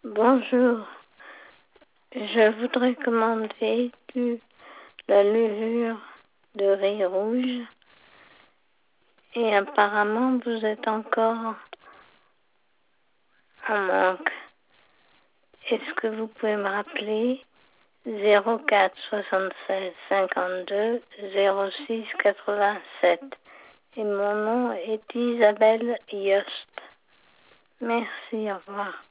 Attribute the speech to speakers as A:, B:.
A: Bonjour, je voudrais commander la levure de riz rouge et apparemment vous êtes encore en manque. Est-ce que vous pouvez me rappeler 04 76 52 06 87 et mon nom est Isabelle Yost. Merci, au revoir.